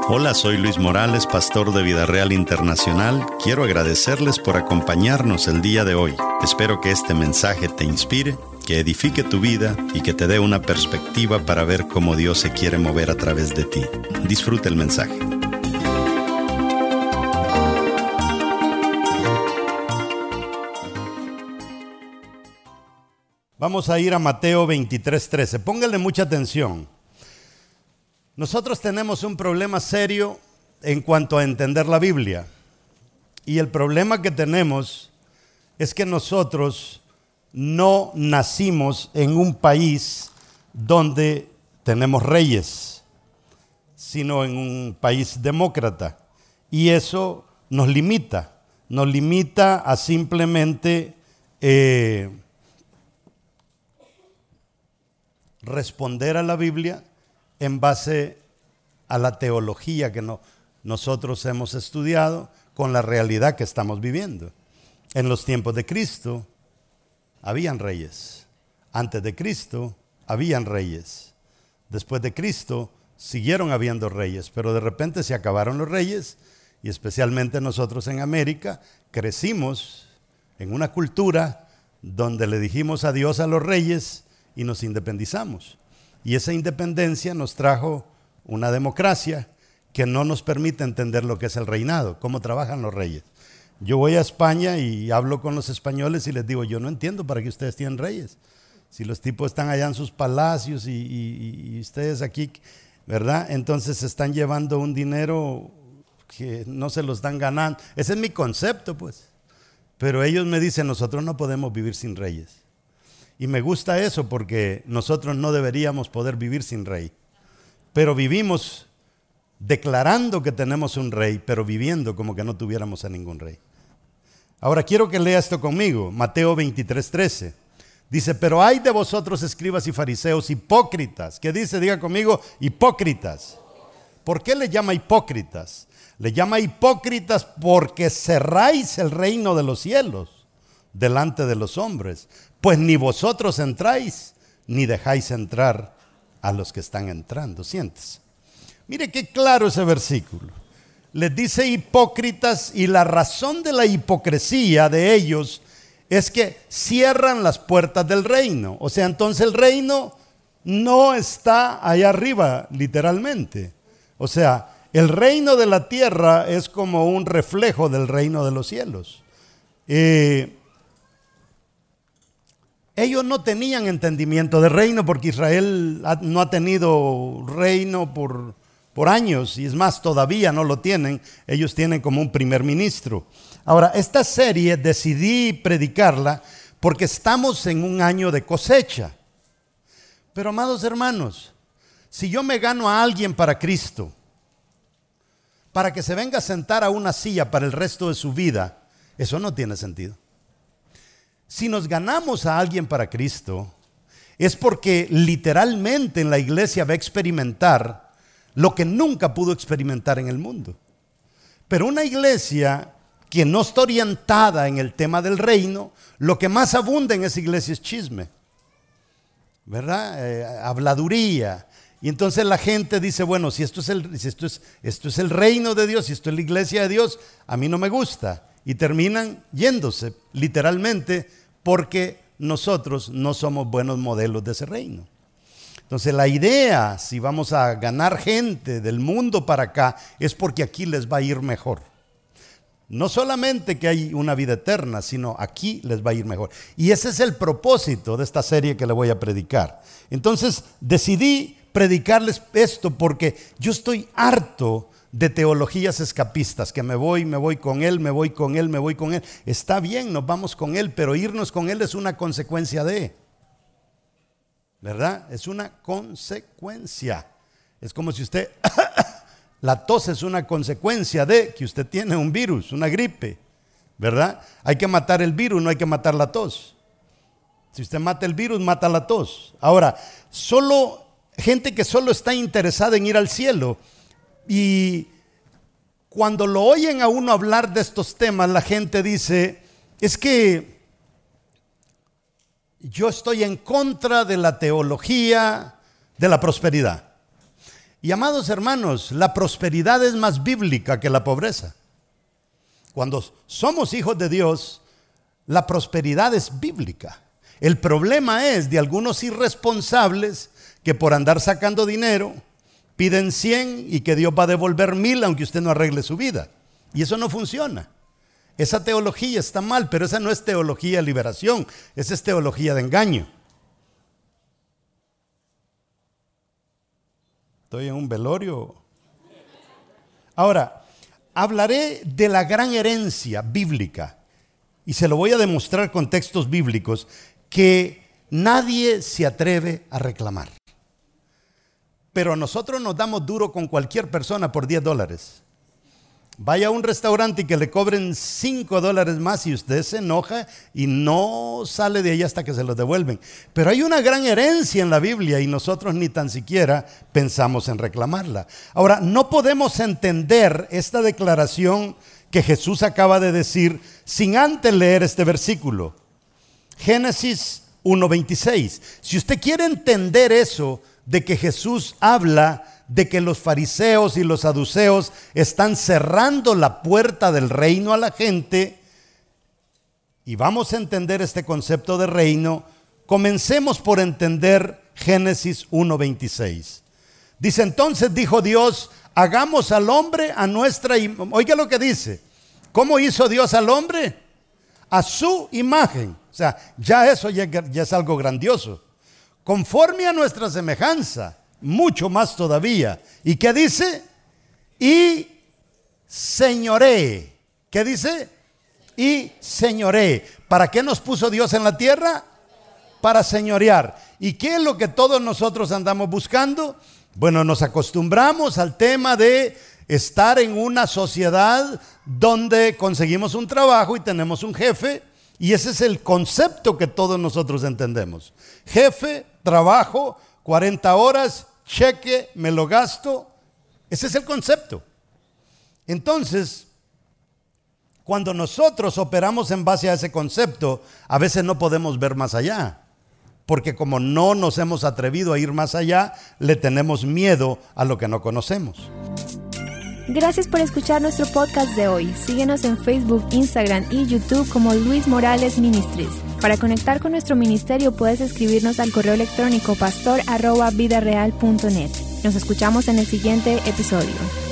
Hola, soy Luis Morales, pastor de Vida Real Internacional. Quiero agradecerles por acompañarnos el día de hoy. Espero que este mensaje te inspire, que edifique tu vida y que te dé una perspectiva para ver cómo Dios se quiere mover a través de ti. Disfruta el mensaje. Vamos a ir a Mateo 23:13. Póngale mucha atención. Nosotros tenemos un problema serio en cuanto a entender la Biblia. Y el problema que tenemos es que nosotros no nacimos en un país donde tenemos reyes, sino en un país demócrata. Y eso nos limita a simplemente responder a la Biblia en base a la teología que nosotros hemos estudiado con la realidad que estamos viviendo. En los tiempos de Cristo habían reyes. Antes de Cristo habían reyes. Después de Cristo siguieron habiendo reyes, pero de repente se acabaron los reyes y especialmente nosotros en América crecimos en una cultura donde le dijimos adiós a los reyes y nos independizamos. Y esa independencia nos trajo una democracia que no nos permite entender lo que es el reinado, cómo trabajan los reyes. Yo voy a España y hablo con los españoles y les digo, yo no entiendo para qué ustedes tienen reyes. Si los tipos están allá en sus palacios y ustedes aquí, ¿verdad? Entonces se están llevando un dinero que no se lo están ganando. Ese es mi concepto, pues. Pero ellos me dicen, nosotros no podemos vivir sin reyes. Y me gusta eso porque nosotros no deberíamos poder vivir sin rey. Pero vivimos declarando que tenemos un rey, pero viviendo como que no tuviéramos a ningún rey. Ahora quiero que lea esto conmigo, Mateo 23:13. Dice, pero hay de vosotros escribas y fariseos hipócritas. ¿Qué dice? Diga conmigo, hipócritas. ¿Por qué le llama hipócritas? Le llama hipócritas porque cerráis el reino de los cielos delante de los hombres, pues ni vosotros entráis, ni dejáis entrar a los que están entrando. Siéntese. Mire qué claro ese versículo. Les dice hipócritas y la razón de la hipocresía de ellos es que cierran las puertas del reino. O sea, entonces el reino no está allá arriba, literalmente. O sea, el reino de la tierra es como un reflejo del reino de los cielos. Ellos no tenían entendimiento de reino porque Israel no ha tenido reino por años y es más, todavía no lo tienen. Ellos tienen como un primer ministro. Ahora, esta serie decidí predicarla porque estamos en un año de cosecha. Pero amados hermanos, si yo me gano a alguien para Cristo, para que se venga a sentar a una silla para el resto de su vida, eso no tiene sentido. Si nos ganamos a alguien para Cristo, es porque literalmente en la iglesia va a experimentar lo que nunca pudo experimentar en el mundo. Pero una iglesia que no está orientada en el tema del reino, lo que más abunda en esa iglesia es chisme, ¿verdad? Habladuría. Y entonces la gente dice, bueno, si esto es el reino de Dios, si esto es la iglesia de Dios, a mí no me gusta. Y terminan yéndose, literalmente, porque nosotros no somos buenos modelos de ese reino. Entonces la idea, si vamos a ganar gente del mundo para acá, es porque aquí les va a ir mejor. No solamente que hay una vida eterna, sino aquí les va a ir mejor. Y ese es el propósito de esta serie que le voy a predicar. Entonces decidí predicarles esto porque yo estoy harto de teologías escapistas, que me voy con él, me voy con él. Está bien, nos vamos con él, pero irnos con él es una consecuencia de, ¿verdad? Es una consecuencia. Es como si usted, la tos es una consecuencia de que usted tiene un virus, una gripe, ¿verdad? Hay que matar el virus, no hay que matar la tos. Si usted mata el virus, mata la tos. Ahora, gente que solo está interesada en ir al cielo. Y cuando lo oyen a uno hablar de estos temas, la gente dice, es que yo estoy en contra de la teología de la prosperidad. Y amados hermanos, la prosperidad es más bíblica que la pobreza. Cuando somos hijos de Dios, la prosperidad es bíblica. El problema es de algunos irresponsables que por andar sacando dinero piden 100 y que Dios va a devolver 1000 aunque usted no arregle su vida. Y eso no funciona. Esa teología está mal, pero esa no es teología de liberación, esa es teología de engaño. Estoy en un velorio. Ahora, hablaré de la gran herencia bíblica y se lo voy a demostrar con textos bíblicos que nadie se atreve a reclamar. Pero nosotros nos damos duro con cualquier persona por $10. Vaya a un restaurante y que le cobren $5 más y usted se enoja y no sale de ahí hasta que se los devuelven. Pero hay una gran herencia en la Biblia y nosotros ni tan siquiera pensamos en reclamarla. Ahora, no podemos entender esta declaración que Jesús acaba de decir sin antes leer este versículo. Génesis 1:26. Si usted quiere entender eso de que Jesús habla de que los fariseos y los saduceos están cerrando la puerta del reino a la gente, y vamos a entender este concepto de reino, comencemos por entender Génesis 1:26. Dice, entonces dijo Dios, hagamos al hombre a nuestra imagen. Oiga lo que dice. ¿Cómo hizo Dios al hombre? A su imagen. O sea, ya eso ya es algo grandioso. Conforme a nuestra semejanza. Mucho más todavía. ¿Y qué dice? Y señoré. ¿Qué dice? Y señoré. ¿Para qué nos puso Dios en la tierra? Para señorear. ¿Y qué es lo que todos nosotros andamos buscando? Bueno, nos acostumbramos al tema de estar en una sociedad donde conseguimos un trabajo y tenemos un jefe. Y ese es el concepto que todos nosotros entendemos. Jefe, trabajo, 40 horas, cheque, me lo gasto. Ese es el concepto. Entonces, cuando nosotros operamos en base a ese concepto, a veces no podemos ver más allá. Porque como no nos hemos atrevido a ir más allá, le tenemos miedo a lo que no conocemos. Gracias por escuchar nuestro podcast de hoy. Síguenos en Facebook, Instagram y YouTube como Luis Morales Ministries. Para conectar con nuestro ministerio puedes escribirnos al correo electrónico pastor@vidareal.net. Nos escuchamos en el siguiente episodio.